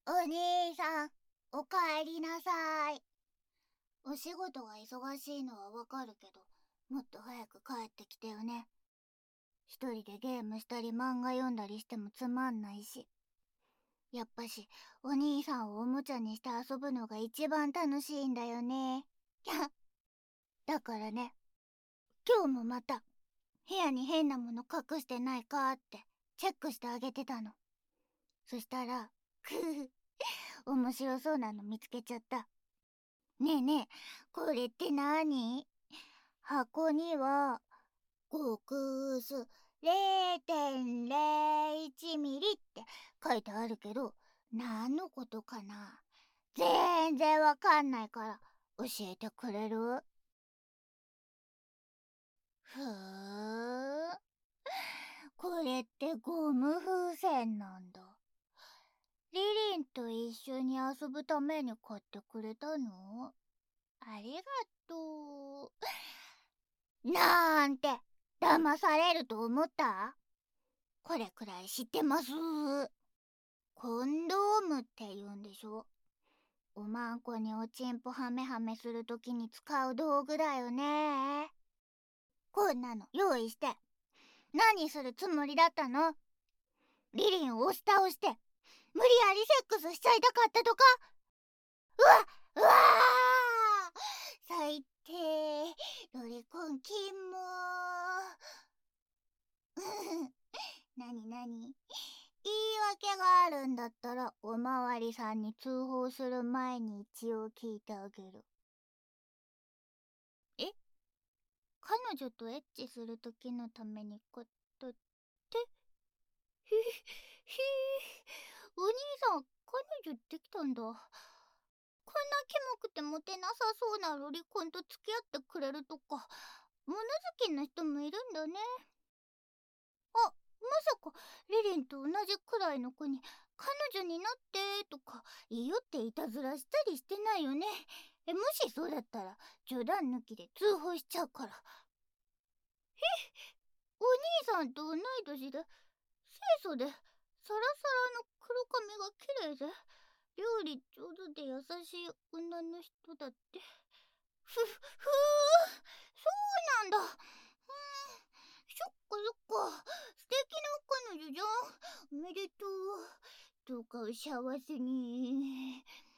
お兄さん、おかえりなさい。お仕事が忙しいのはわかるけど、もっと早く帰ってきてよね。一人でゲームしたり漫画読んだりしてもつまんないし。やっぱし、お兄さんをおもちゃにして遊ぶのが一番楽しいんだよね。だからね、今日もまた、部屋に変なもの隠してないかってチェックしてあげてたの。そしたら、ふふ、面白そうなの見つけちゃった。ねえねえ、これって何？箱には、極薄0.01ミリって書いてあるけど、何のことかな？全然わかんないから教えてくれる？ふーん。これってゴム風船なんだ。リリンと一緒に遊ぶために買ってくれたの？ありがとう。なんて、騙されると思った？これくらい知ってます。コンドームって言うんでしょ？おまんこにおちんぽハメハメするときに使う道具だよね。こんなの用意して何するつもりだったの？リリンを押し倒して無理やりセックスしちゃいたかったとか？うわうわー、最低。ロリコンキモなになに？言い訳があるんだったらおまわりさんに通報する前に一応聞いてあげる。え？彼女とエッチする時のために買ったって？ひひお兄さん、彼女できたんだ。こんなキモくてモテなさそうなロリコンと付き合ってくれるとか物好きな人もいるんだね。あ、まさかリリンと同じくらいの子に彼女になってとか言いよっていたずらしたりしてないよね？もしそうだったら冗談抜きで通報しちゃうから。お兄さんと同い年で清楚でサラサラの黒髪が綺麗で料理上手で優しい女の人だって。そうなんだ。そっかそっか。素敵な彼女じゃん。おめでとう。どうかお幸せに。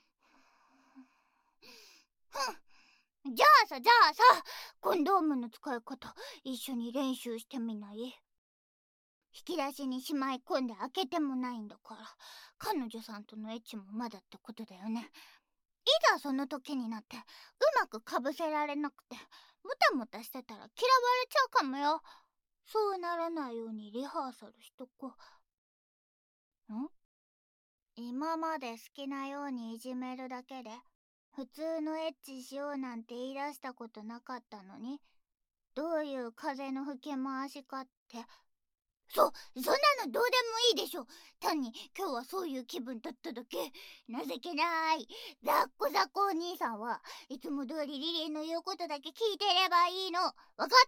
じゃあさ、コンドームの使い方一緒に練習してみない？引き出しにしまい込んで開けてもないんだから、彼女さんとのエッチもまだってことだよね。いざその時になってうまくかぶせられなくてもたもたしてたら嫌われちゃうかもよ。そうならないようにリハーサルしとこう。今まで好きなようにいじめるだけで普通のエッチしようなんて言い出したことなかったのに、どういう風の吹き回しかって。そんなのどうでもいいでしょ。単に今日はそういう気分だっただけ。情けない。ザッコザコお兄さんはいつも通りリリーの言うことだけ聞いてればいいの。わかった？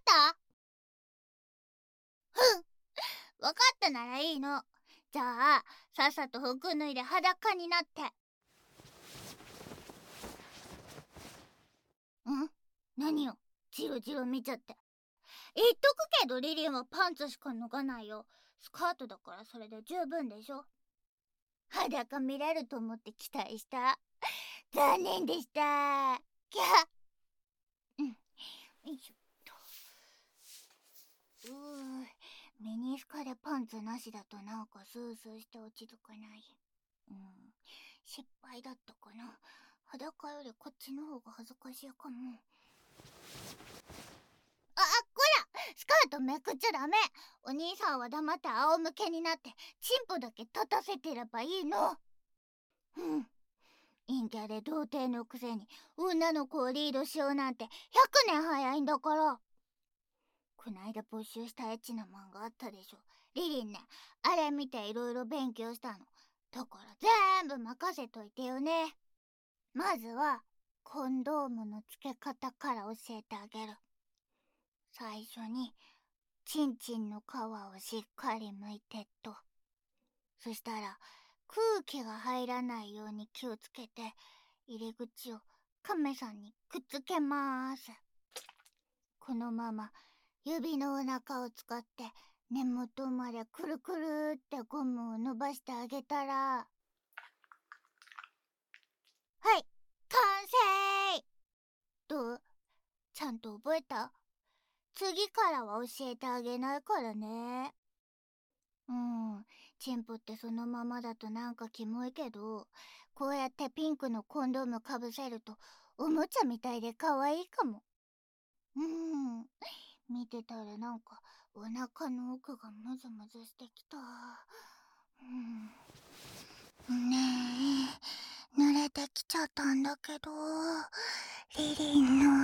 わかったならいいの。じゃあ、さっさと服脱いで裸になって。何よ、ジロジロ見ちゃって。言っとくけどリリンはパンツしか脱がないよ。スカートだからそれで十分でしょ。裸見れると思って期待した。残念でした。キャよいしょっと。ミニスカでパンツなしだとなんかスースーして落ち着かない。失敗だったかな。裸よりこっちの方が恥ずかしいかも。こらスカートめくっちゃダメ。お兄さんは黙って仰向けになってチンポだけ立たせてればいいの。陰キャで童貞のくせに女の子をリードしようなんて100年早いんだから。こないだ募集したエッチな漫画あったでしょ。リリンね、あれ見ていろいろ勉強したの。だから全部任せといてよね。まずはコンドームの付け方から教えてあげる。最初にチンチンの皮をしっかり剥いてっと。そしたら空気が入らないように気をつけて、入り口をカメさんにくっつけます。このまま指のお腹を使って根元までくるくるってゴムを伸ばしてあげたら、はい、完成。どう？ちゃんと覚えた？次からは教えてあげないからね。チンポってそのままだとなんかキモいけど、こうやってピンクのコンドームかぶせるとおもちゃみたいで可愛いかも。見てたらなんかお腹の奥がムズムズしてきた。ねえ、濡れてきちゃったんだけど、リリンの、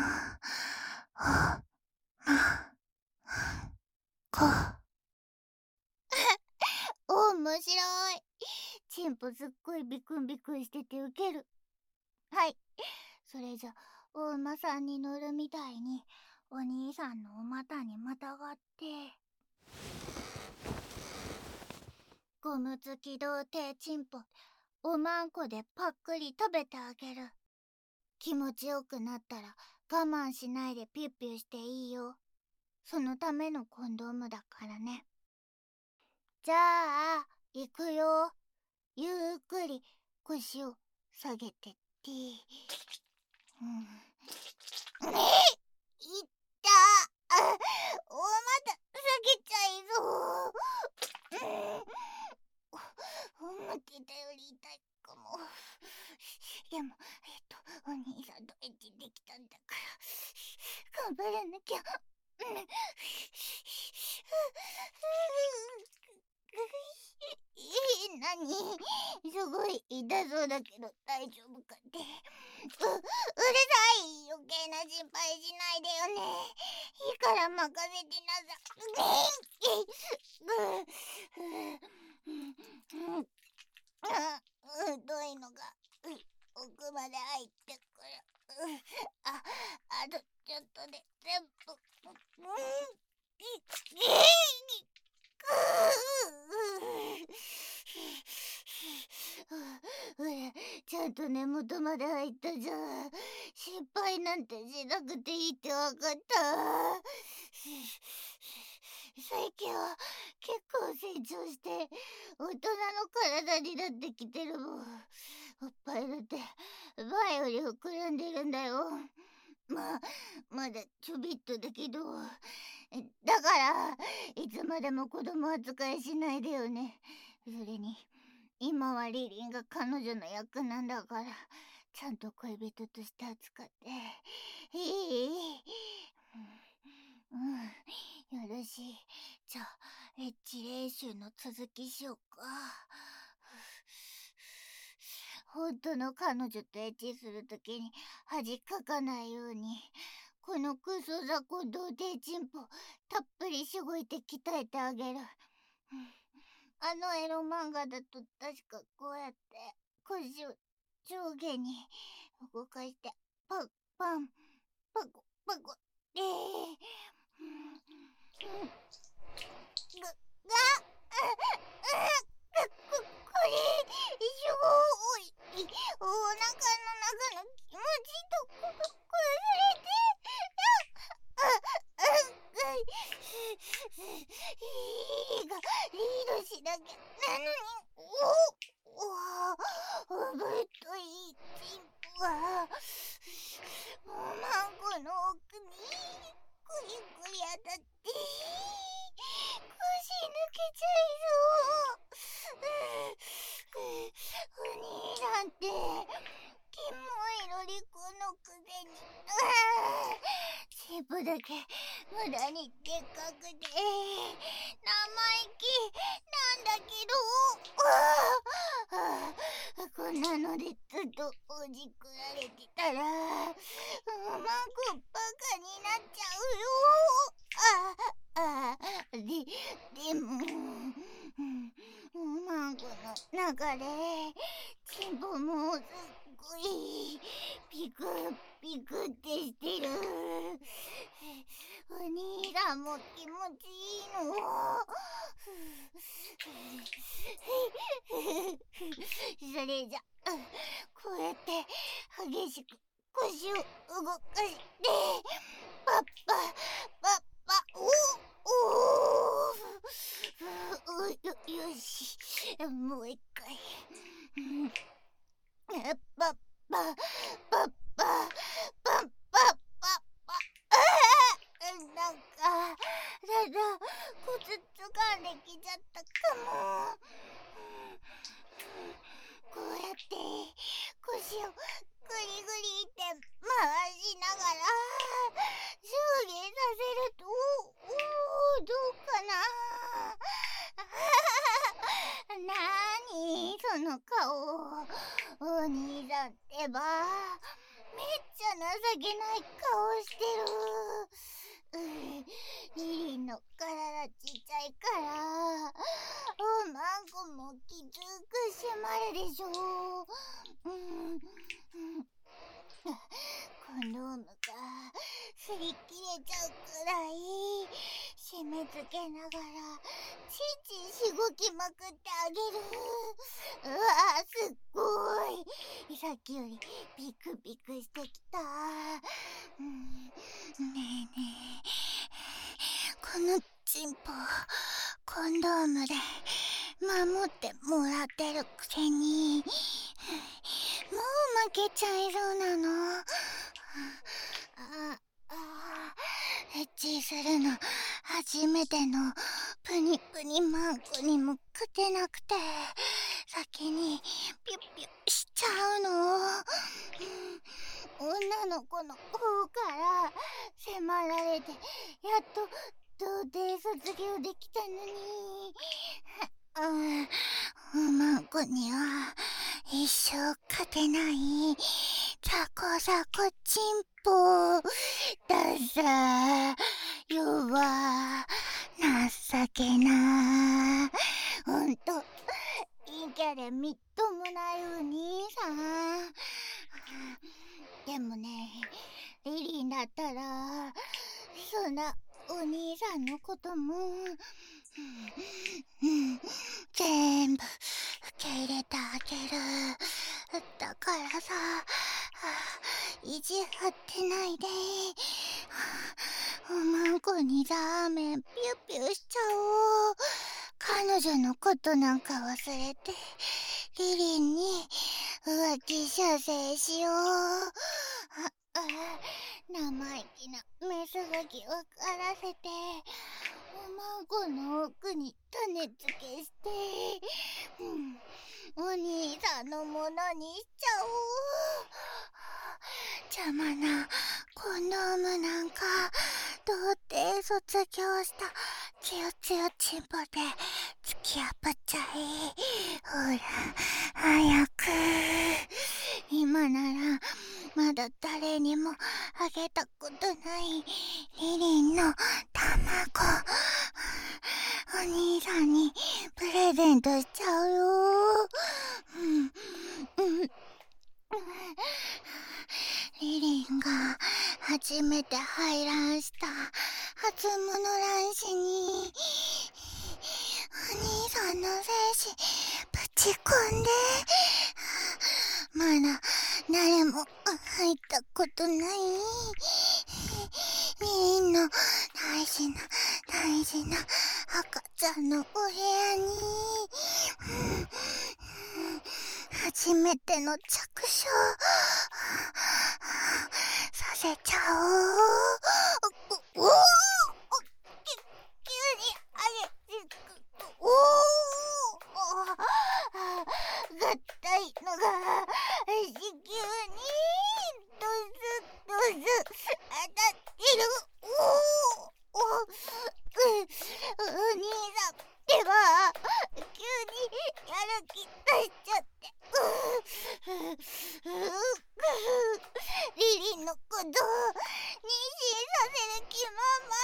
面白い。チンポすっごいビクンビクンしててウケる。はい、それじゃお馬さんに乗るみたいにお兄さんのお股にまたがって、ゴム付き童貞チンポおまんこでパックリ食べてあげる。気持ちよくなったら我慢しないでピュッピュしていいよ。そのためのコンドームだからね。じゃあ行くよ。ゆっくり腰を下げてって。いったおまた下げちゃいそう。思ってたより痛いかも。でもお兄さんとエッチできたんだから頑張らなきゃ。なに？すごい痛そうだけど大丈夫かって。うるさい。余計な心配しないでよね。いいから任せてなさい。太いのが奥まで入ってくる。あとちょっとで全部。ほら、ちゃんと根元まで入ったじゃん。心配なんてしなくていいってわかった。最近は結構成長して大人の体になってきてるもん。おっぱいだって前より膨らんでるんだよ。まだちょびっとだけど。だからいつまでも子供扱いしないでよね。それに今はリリンが彼女の役なんだから、ちゃんと恋人として扱って。よろしい。じゃあエッチ練習の続きしようか。本当の彼女とエッチするときに恥かかないように、このクソ雑魚童貞チンポたっぷりしごいて鍛えてあげる。あのエロ漫画だと確かこうやって腰を上下に動かしてパンパンパコパコこれすごい。お腹の中の気持ちとこ忘れて。いいがリードしなきゃなのに。ぶっといチンポはおまんこの奥にくりくり当たって腰抜けちゃいそう。お兄さんってキモいロリコンのくせにチンポだけ無駄にでっかくて生意気なんだけど、こんなのでずっとおじくられてたらまんこバカになっちゃうよ。でもマンコの中でチンポもすっごいピクピクってしてる。お兄さんも気持ちいいの？ それじゃこうやって激しく腰を動かしてパッパパッパよし、もう一回パッパパッパパッパパッパなんかだんだんコツつかんできちゃったかも。こうやって腰をグリグリって回しながら上下させるとどうかな。なーにその顔、お兄さんってばめっちゃ情けない顔してる。リリンの体ちっちゃいからおまんこもきつく締まるでしょ。コンドームが擦り切れちゃうくらい締め付けながらちんちんしごきまくってあげる。うわー、すっごいさっきよりピクピクしてきた。ねえねえ、このチンポコンドームで守ってもらってるくせにもう負けちゃいそうなの。エッチするの初めてのプニプニマンコにも勝てなくて先にピュッピュッしちゃうの。女の子の方から迫られてやっと童貞卒業できたのにおまんこには一生勝てないザコザコチンポださ弱情けな。ほんと陰キャでみっともないお兄さん。でもね、リリンだったらそんなお兄さんのことも全部受け入れてあげる。だからさ、意地張ってないでおまんこにラーメンピュッピュしちゃおう。彼女のことなんか忘れてリリンに浮気射精しよう。生意気なメスガキ分からせておまんこの奥に種付けして、お兄さんのものにしちゃおう。邪魔なコンドームなんか童貞卒業したつよつよチンポで突き破っちゃい。ほら早く。今ならまだ誰にもあげたことないリリンの卵お兄さんにプレゼントしちゃうよ。リリンが初めて排卵した初物卵子にお兄さんの精子ぶち込んで、まだ誰も入ったことないリリンの大事な大事な赤ちゃんのお部屋に初めての着床させちゃおう。急にあげ合体のが子宮にドスドス当たってる。お兄さんってば急にやる気出しちゃってリリンのこと妊娠させる気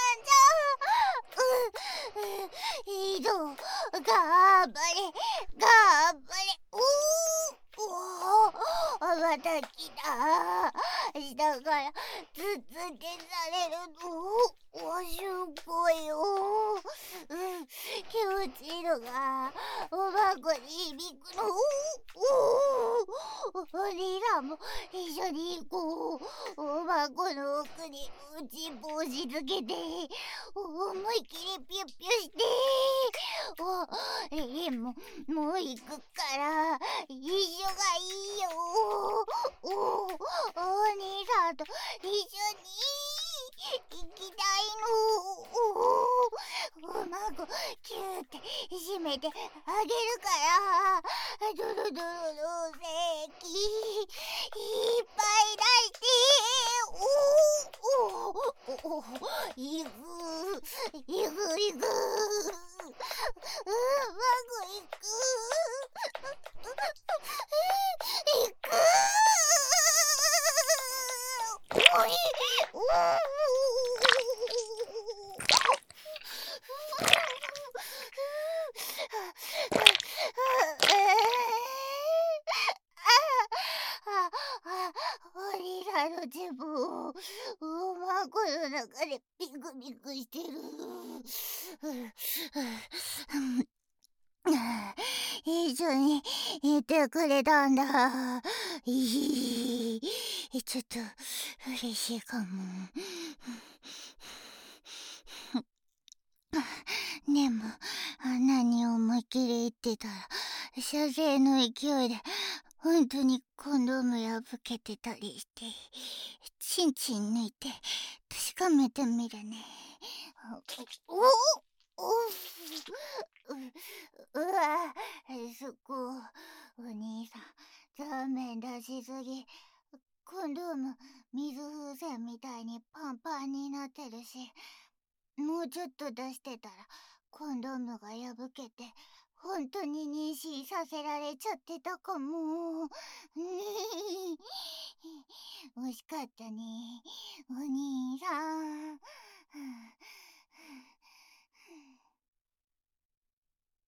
満々じゃ。いいぞ頑張れ頑張れ。また来た。下から続けされるのすごいよ。 気持ちいいのがおばあこに響くの。お兄さんも一緒に行こう。おばあこの奥にちんぽをしつけて思いっきりピュッピュしてレイももう行くから一緒がいいよ。お兄さんと一緒に行きたいの。おまごキューって締めてあげるからドロドロのせきいっぱい出していくいくうまくいくいくおいおりらの全部をまこの中でピクピクしてる。一緒にいてくれたんだ。ちょっと嬉しいかも。でもあんなに思いっきり言ってたら射精の勢いで本当にコンドーム破けてたりしてチンチン抜いて確かめてみるね。おうわそこお兄さん残面出しすぎ。コンドーム水風船みたいにパンパンになってるしもうちょっと出してたらコンドームが破けて本当に妊娠させられちゃってたかも。惜しかったねお兄